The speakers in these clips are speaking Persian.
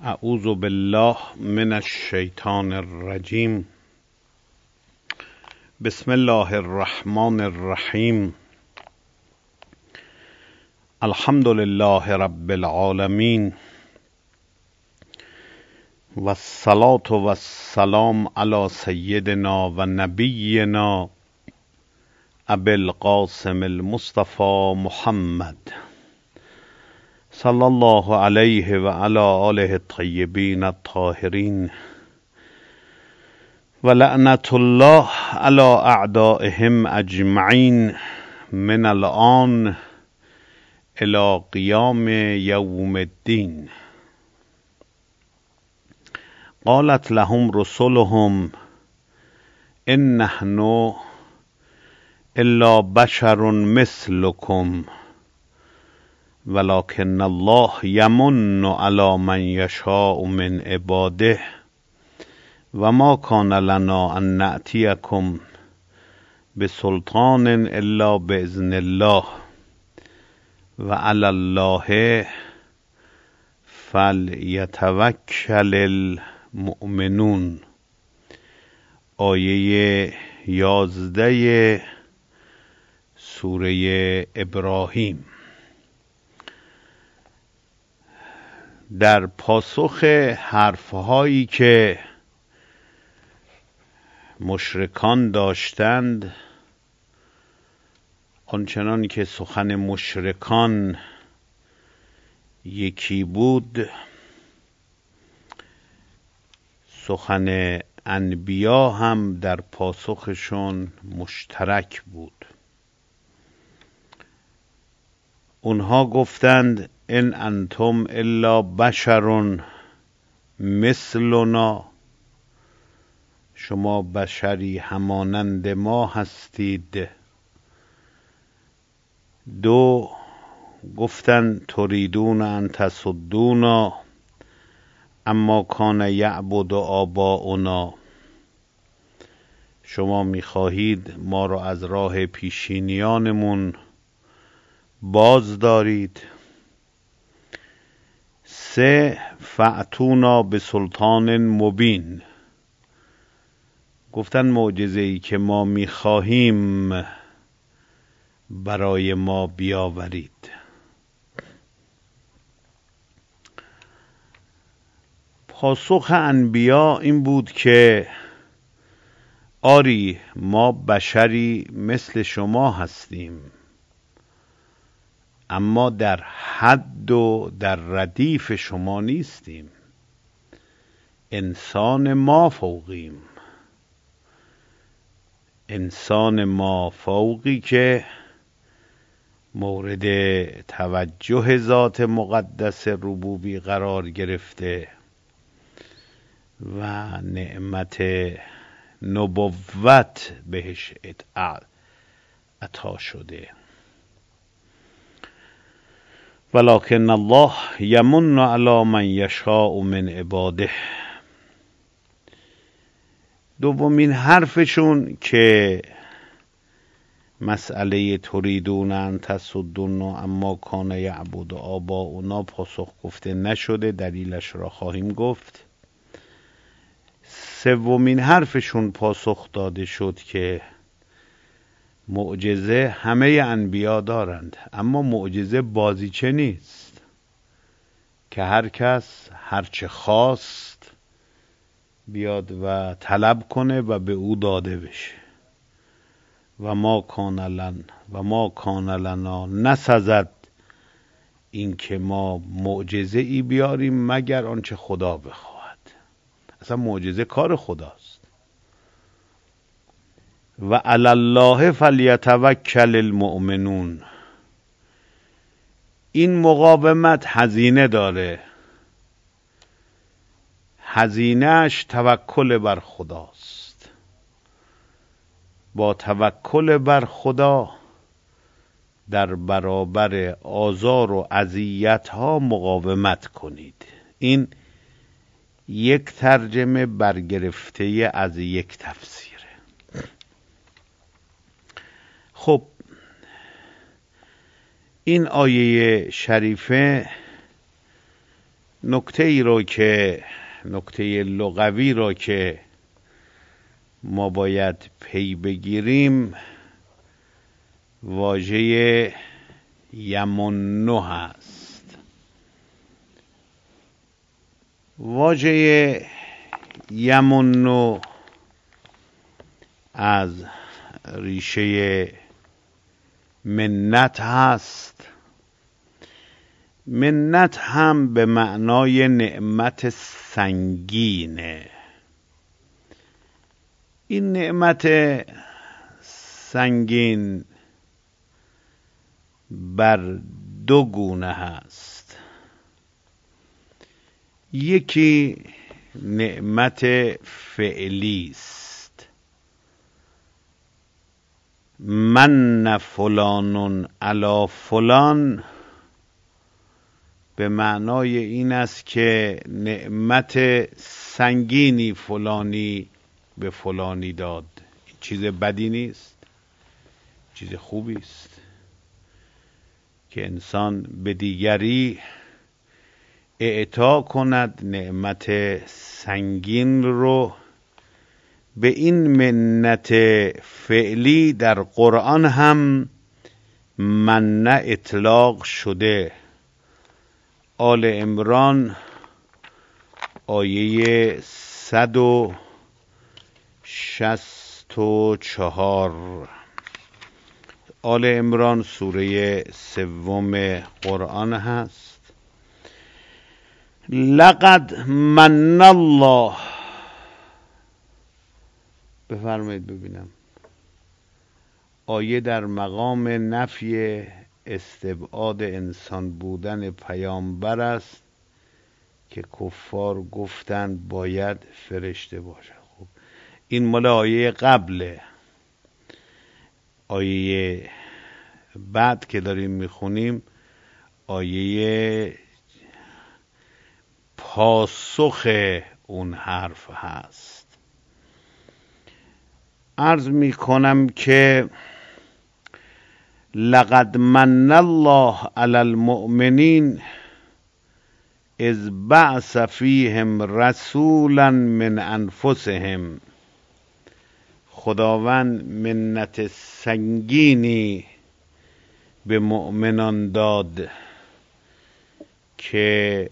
اعوذ بالله من الشیطان الرجیم. بسم الله الرحمن الرحیم. الحمد لله رب العالمین و الصلاة و السلام علی سیدنا و نبینا ابی القاسم المصطفى محمد صلی الله علیه و علی آله الطیبین الطاهرین و لعنت الله علی اعدائهم اجمعین من الآن الی قیام یوم الدین. قالت لهم رسلهم ان نحن الا بشر مثلكم ولكن الله يمن على من يشاء من عباده و ما كان لنا ان نأتيكم بسلطان الا باذن الله و علی الله فلیتوکل المؤمنون. آیه 11 سوره ابراهیم. در پاسخ حرفهایی که مشرکان داشتند، آنچنان که سخن مشرکان یکی بود، سخن انبیا هم در پاسخشون مشترک بود. اونها گفتند ان انتم الا بشر مثلنا، شما بشری همانند ما هستید. دو، گفتند تريدون ان تصدونا اما کان یعبد آباؤنا، شما میخواهید ما را از راه پیشینیانمون باز دارید. سه، فأتونا بسلطان مبین، گفتن معجزه‌ای که ما میخواهیم برای ما بیاورید. پاسخ انبیا این بود که آری ما بشری مثل شما هستیم، اما در حد و در ردیف شما نیستیم. انسان ما فوقیم، انسان ما فوقی که مورد توجه ذات مقدس ربوبی قرار گرفته و نعمت نبوت بهش عطا شده. ولكن الله يمن على من يشاء من عباده. دومین حرفشون که مسئله تريدون ان تصدونا اما کان یعبد آباؤنا پاسخ گفته نشده، دلیلش را خواهیم گفت. سومین حرفشون پاسخ داده شد که معجزه همه انبیا دارند، اما معجزه بازیچه نیست که هر کس هرچه خواست بیاد و طلب کنه و به او داده بشه. و ما کان لنا نسزد این که ما معجزه ای بیاریم مگر آنچه خدا بخواهد. اصلا معجزه کار خداست. و علی الله فلیتوکل المؤمنون. این مقاومت هزینه داره، هزینه‌اش توکل بر خداست. با توکل بر خدا در برابر آزار و اذیت‌ها مقاومت کنید. این یک ترجمه برگرفته از یک تفسیره. خب این آیه شریفه نکته لغوی رو که ما باید پی بگیریم واژه یمنو هست. واژه یمنو از ریشه منت هست. منت هم به معنای نعمت سنگینه. این نعمت سنگین بر دو گونه هست. یکی نعمت فعلی است. من فلان علی فلان به معنای این است که نعمت سنگینی فلانی به فلانی داد. این چیز بدی نیست، چیز خوبی است که انسان به دیگری اعطا کند نعمت سنگین رو. به این منت فعلی در قرآن هم منه اطلاق شده. آل عمران آیه 164. آل عمران سوره 3 قرآن هست. لقد من الله، بفرمایید ببینم. آیه در مقام نفی استبعاد انسان بودن پیامبر است که کفار گفتند باید فرشته باشد. خب این مال آیه قبله. آیه بعد که داریم میخونیم آیه پاسخ اون حرف هست. عرض میکنم که لقد من الله علی المؤمنین اذ بعث فیهم رسولا من انفسهم. خداوند منت سنگینی به مؤمنان داد که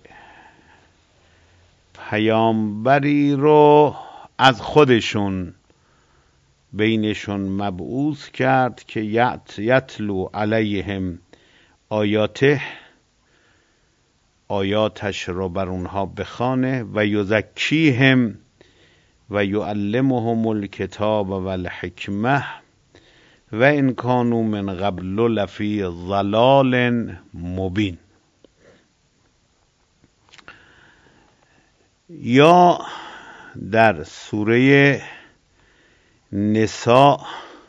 پیامبری رو از خودشون بینشون مبعوث کرد که یتلو علیهم آیاته، آیاتش رو بر اونها بخوانه، و یزکیهم و یعلمهم الکتاب و الحکمه و ان کانوا من قبل لفی ضلال مبین. یا در سوره نساء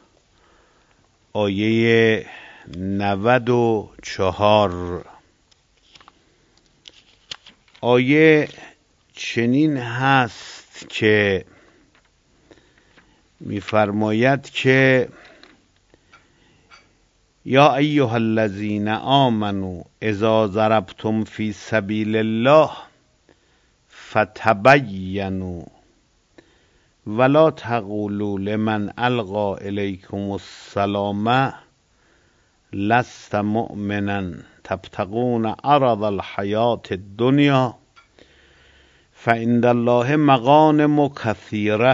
آیه 94 آیه چنین هست که می‌فرماید که یا ایها الذین آمنوا اذا ضربتم فی سبیل الله فتبینوا ولا تقولوا لمن القى الیکم السلام لست مؤمنا تبتغون عرض الحیاة الدنیا فعند الله مغانم کثیره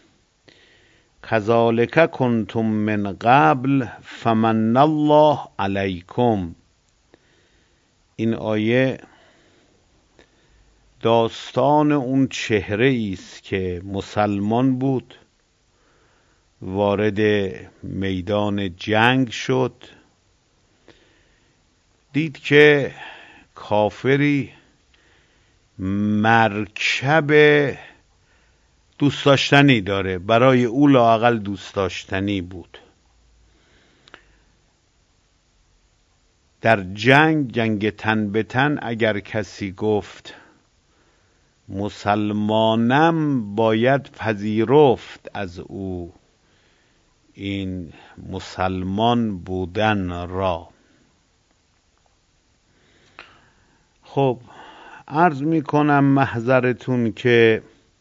کذالک کنتم من قبل فمن الله علیکم. این آیه داستان اون چهره است که مسلمان بود، وارد میدان جنگ شد، دید که کافری مرکب دوست داشتنی داره، برای او لااقل دوست داشتنی بود. در جنگ تن به تن اگر کسی گفت مسلمانم، باید پذیرفت از او این مسلمان بودن را. خب عرض می کنم محضرتون که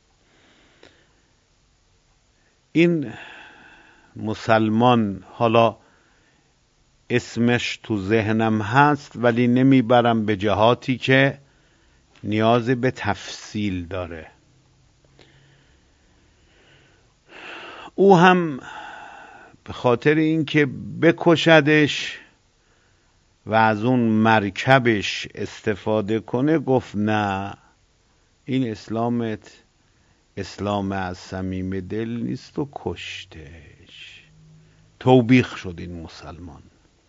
این مسلمان، حالا اسمش تو ذهنم هست ولی نمیبرم به جهاتی که نیاز به تفصیل داره. او هم به خاطر اینکه بکشدش و از اون مرکبش استفاده کنه گفت نه، این اسلامت اسلام از صمیم دل نیست و کشتش. توبیخ شد این مسلمان.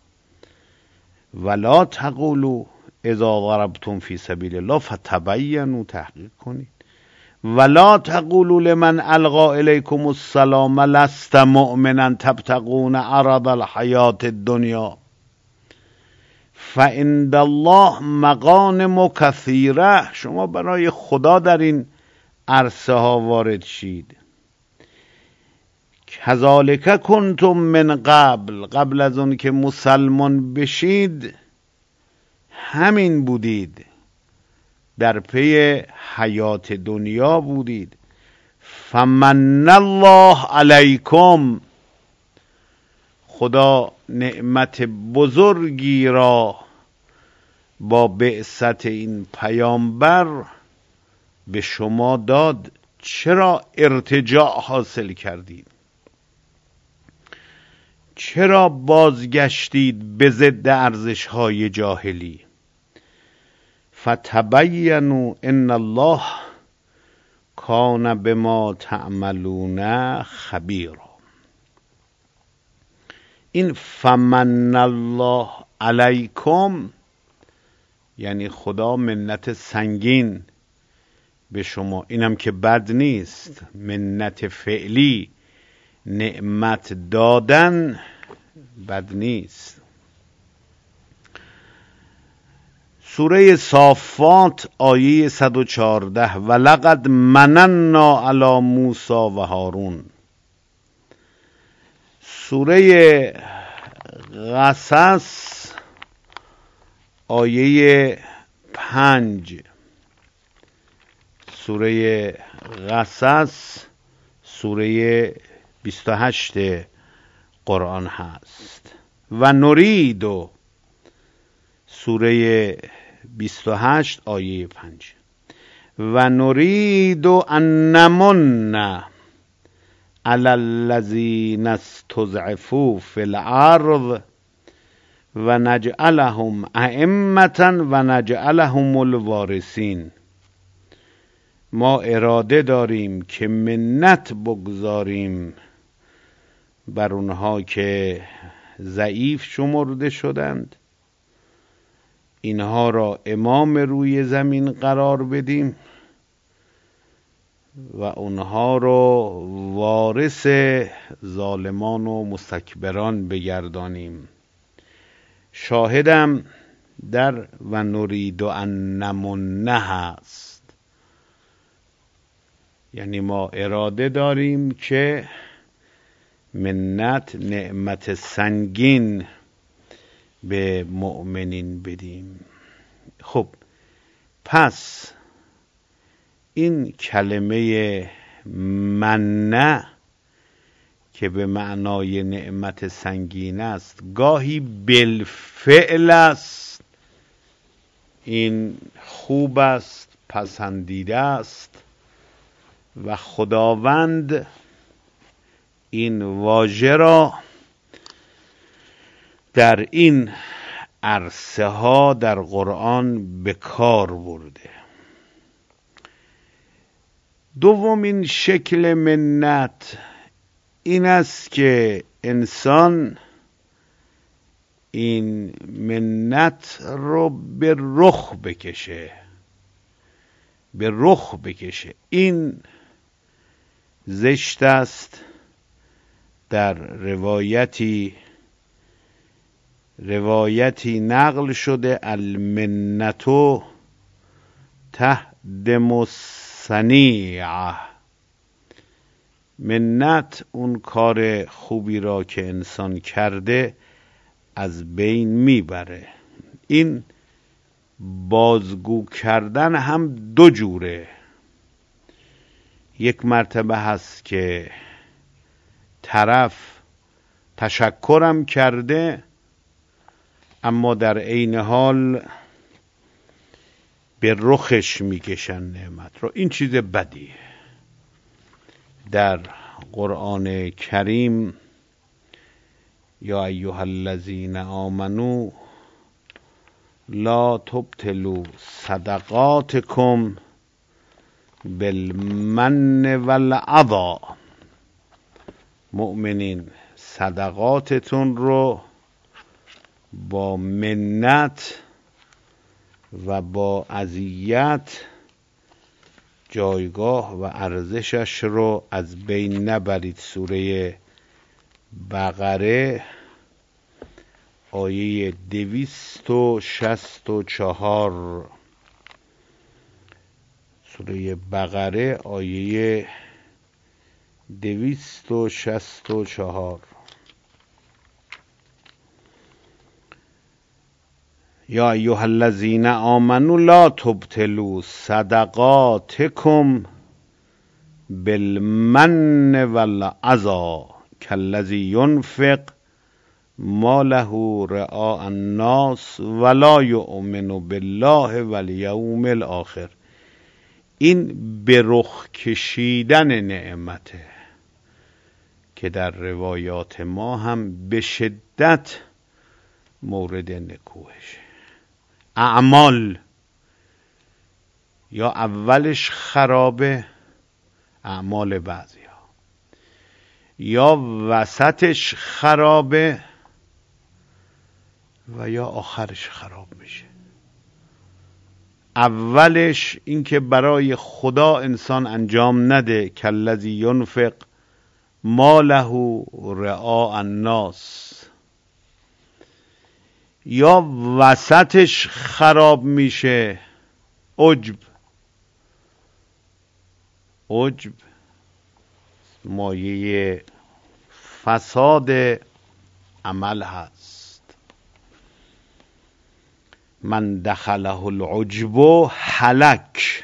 ولا تقولوا اذا ضربتم فی سبیل الله فتبینوا، تحقیق کنید. ولا تقولوا لمن القى الیکم السلام لست مؤمنا تبتغون عرض الحیات الدنیا فعند الله مغانم کثیره. شما برای خدا در این عرصه ها وارد شید. کذالک کنتم من قبل از اون که مسلمان بشید همین بودید، در پی حیات دنیا بودید. فمن الله علیکم، خدا نعمت بزرگی را با بعثت این پیامبر به شما داد. چرا ارتجاع حاصل کردید؟ چرا بازگشتید به ضد ارزش‌های جاهلی؟ فتبینوا ان الله کان بما تعملون خبیرا. این فمن الله علیکم یعنی خدا منت سنگین به شما، اینم که بد نیست، منت فعلی، نعمت دادن بد نیست. سوره صافات آیه 114 ولقد مننا علی موسی و هارون. سوره قصص آیه 5. سوره قصص سوره 28 قرآن هست. و نرید، سوره 28 آیه 5 و نرید ان نمن علی الذین استضعفوا فی الارض و نجعلهم ائمة و نجعلهم الوارثین. ما اراده داریم که منت بگذاریم بر اونها که ضعیف شمرده شدند، اینها را امام روی زمین قرار بدیم و اونها را وارث ظالمان و مستکبران بگردانیم. شاهدم در و نرید ان نمن هست، یعنی ما اراده داریم که منت، نعمت سنگین به مؤمنین بدیم. خب پس این کلمه منه که به معنای نعمت سنگین است گاهی بالفعل است. این خوب است، پسندیده است و خداوند این واژه را در این عرصه ها در قرآن به کار برده. دومین شکل منت این است که انسان این منت رو به رخ بکشه. این زشت است. در روایتی نقل شده المنتو تهدم الصنیعه، منت اون کار خوبی را که انسان کرده از بین میبره. این بازگو کردن هم دو جوره. یک مرتبه هست که طرف تشکرم کرده اما در عین حال به رخش میکشن نعمت رو. این چیز بدیه. در قرآن کریم یا ایها الذین آمنو لا تبطلوا صدقاتکم بالمن والعطا، مؤمنین صدقاتتون رو با منت و با اذیت جایگاه و ارزشش رو از بین نبرید. سوره بقره آیه 264. سوره بقره آیه 264. یا ایها الذین آمنوا لا تبطلوا صدقاتکم بالمن والعطا کالذی ینفق ماله رئاء الناس ولا یؤمن بالله والیوم الاخر. این به رخ کشیدن نعمته که در روایات ما هم به شدت مورد نکوهشه. اعمال یا اولش خرابه، اعمال بعضی ها، یا وسطش خرابه و یا آخرش خراب میشه. اولش این که برای خدا انسان انجام نده، کالذی ینفق ماله رئاء الناس، یا وسطش خراب میشه، عجب مایه فساد عمل هست. من دخله العجب هلک،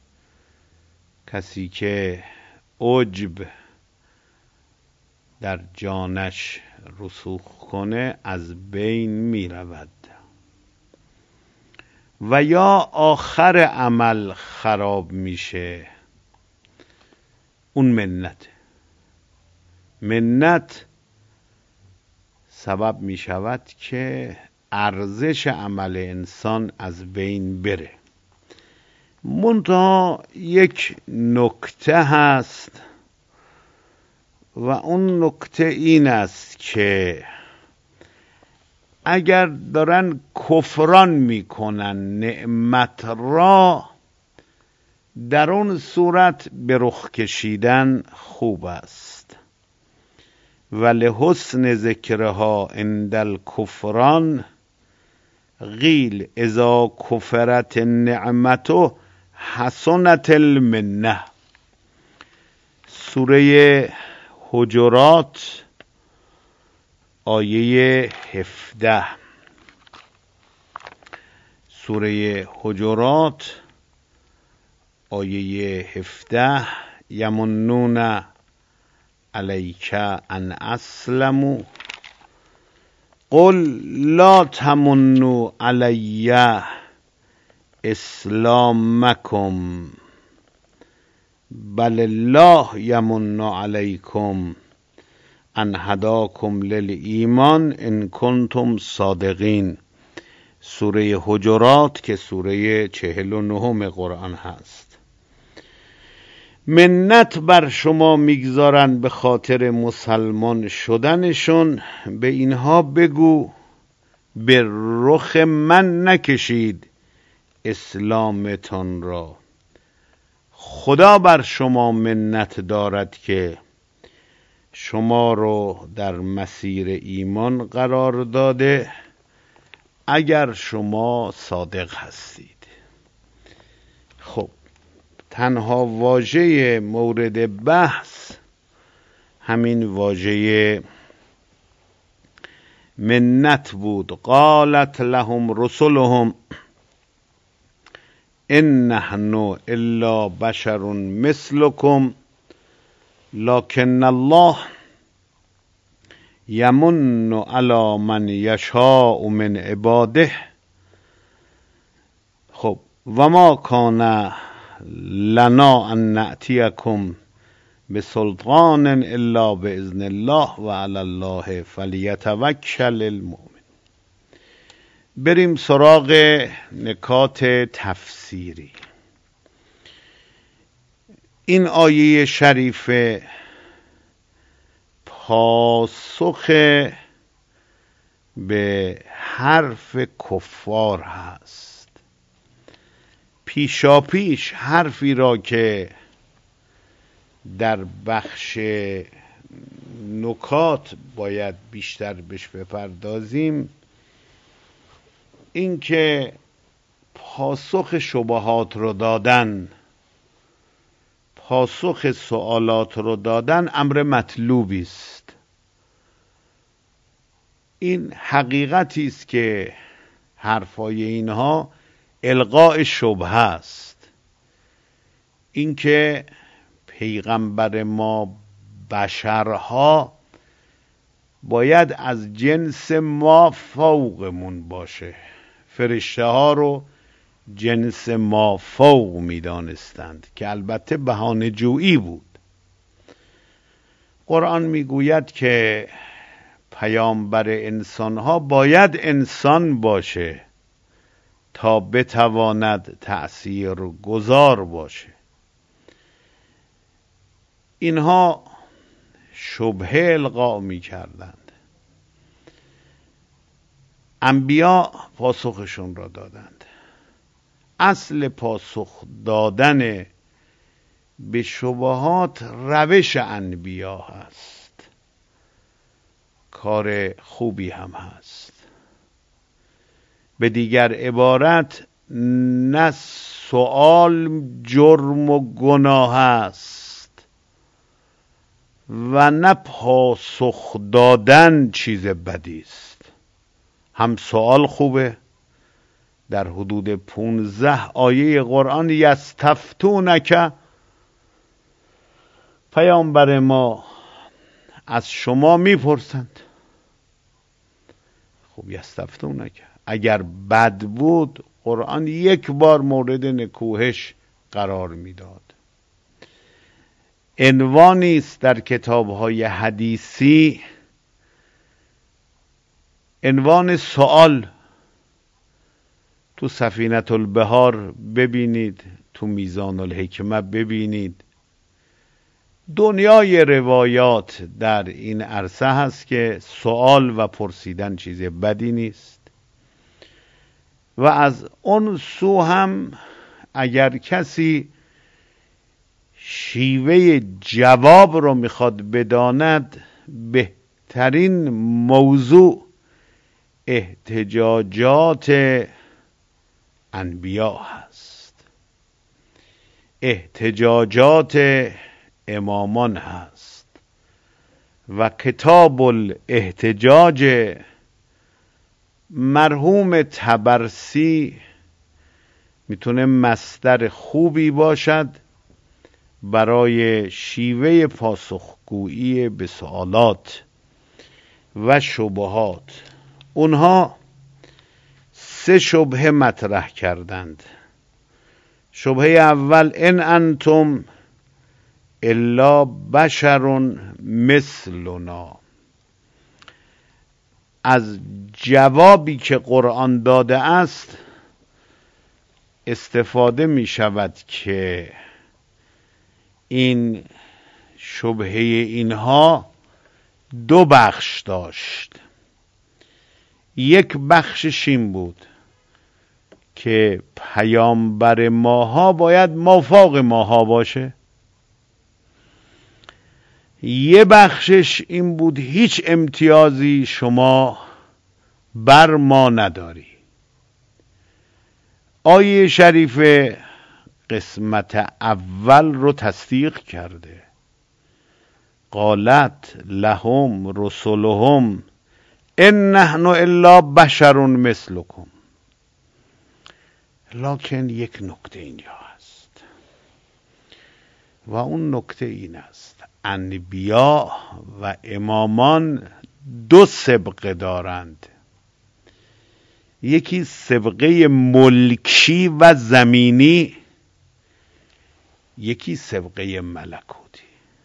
کسی که عجب در جانش رسوخ کنه از بین می رود. و یا آخر عمل خراب میشه، اون منت سبب می شود که ارزش عمل انسان از بین بره. منتها یک نکته هست و اون نکته این است که اگر دارن کفران میکنن نعمت را، در اون صورت به رخ کشیدن خوب است. ولحسن ذکرها عند الکفران قیل اذا کفرت النعمت حسنت المنه. سوره حجرات آیه 17. سوره حجرات آیه 17. یمنون علیک ان اسلموا قل لا تمنوا علی اسلامکم بل الله یمن علیکم ان هداکم للایمان ان کنتم صادقین. سوره حجرات که سوره 49 قرآن هست. منت بر شما میگذارن به خاطر مسلمان شدنشون، به اینها بگو به رخ من نکشید اسلامتان را. خدا بر شما منت دارد که شما رو در مسیر ایمان قرار داده اگر شما صادق هستید. خب تنها واژه مورد بحث همین واژه منت بود. قالت لهم رسلهم ان نحن الا بشر مثلكم لكن الله یمن علی من یشاء من عباده. خب و ما کان لنا ان نأتیکم بسلطان الا باذن الله و علی الله فلیتوکل المؤمن. بریم سراغ نکات تفسیری. این آیه شریفه پاسخ به حرف کفار هست. پیشاپیش حرفی را که در بخش نکات باید بیشتر بهش بپردازیم، این که پاسخ شبهات رو دادن، پاسخ سوالات رو دادن امر مطلوبی است. این حقیقتی است که حرفای اینها القاء شبهه است. این که پیغمبر ما بشرها باید از جنس ما فوقمون باشه. فرشته ها رو جنس ما فوق می دانستند که البته بهانه جویی بود. قرآن می گوید که پیامبر انسان ها باید انسان باشه تا بتواند تأثیر گذار باشه. اینها شبهه القا می کردند. انبیا پاسخشون را دادند. اصل پاسخ دادن به شبهات روش انبیا هست، کار خوبی هم هست. به دیگر عبارت نه سؤال جرم و گناه است و نه پاسخ دادن چیز بدی است. هم سؤال خوبه. در حدود 15 آیه قرآن یستفتونک، پیامبر ما از شما میپرسند. خب یستفتونک اگر بد بود قرآن یک بار مورد نکوهش قرار میداد. عنوانی است در کتاب‌های حدیثی، عنوان سؤال. تو سفینة البحار ببینید، تو میزان الحکمه ببینید. دنیای روایات در این عرصه هست که سؤال و پرسیدن چیز بدی نیست. و از اون سو هم اگر کسی شیوه جواب رو میخواد بداند، بهترین موضوع احتجاجات انبیا هست، احتجاجات امامان هست. و کتاب الاحتجاج مرحوم طبرسی میتونه مصدر خوبی باشد برای شیوه پاسخگویی به سوالات و شبهات. اونها 3 شبهه مطرح کردند. شبهه اول، ان انتم الا بشر مثلنا. از جوابی که قرآن داده است استفاده می شود که این شبهه اینها 2 بخش داشت. یک بخشش این بود که پیامبر ماها باید مافوق ماها باشه. یه بخشش این بود هیچ امتیازی شما بر ما نداری. آیه شریف قسمت اول رو تصدیق کرده. قالت لهم رسلهم ان نحن الا بشر مثلکم. لکن یک نکته اینجا هست و اون نکته این است: انبیا و امامان دو سبقه دارند، یکی سبقه ملکی و زمینی، یکی سبقه ملکوتی.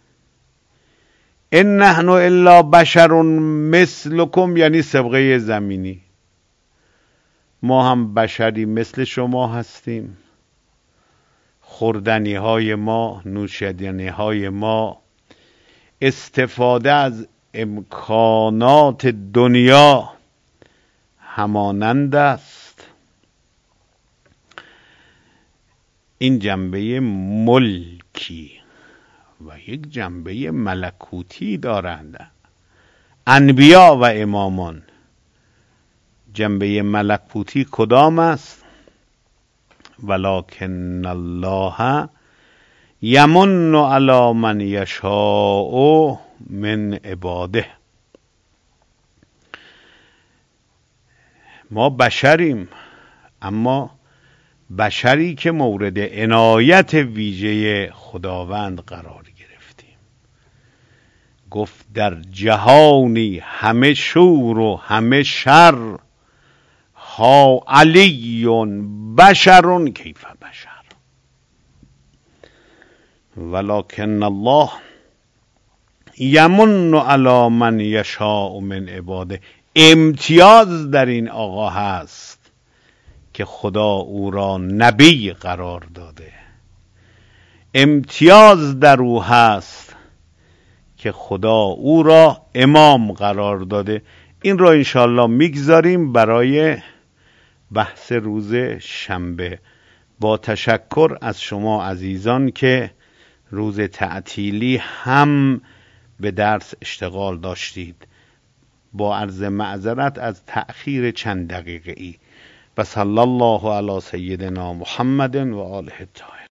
ان نحن الا بشر مثلکم، یعنی سبقه زمینی. ما هم بشری مثل شما هستیم، خوردنی های ما، نوشیدنی های ما، استفاده از امکانات دنیا همانند است. این جنبه ملکی و یک جنبه ملکوتی دارند انبیا و امامان. جنبه ملکوتی کدام است؟ ولکن الله یمن علی من یشاء من عباده. ما بشریم، اما بشری که مورد عنایت ویژه خداوند قرار گرفتیم. گفت در جهانی همه شور و همه شر، ها علی بشر کیف بشر. ولکن الله یمن علی من یشاء من عباده. امتیاز در این آقا هست که خدا او را نبی قرار داده. امتیاز در او هست که خدا او را امام قرار داده. این را انشاءالله میگذاریم برای بحث روز شنبه. با تشکر از شما عزیزان که روز تعطیلی هم به درس اشتغال داشتید. با عرض معذرت از تأخیر چند دقیقه‌ای. و صلی الله علی سیدنا محمد و آله الطاهرین.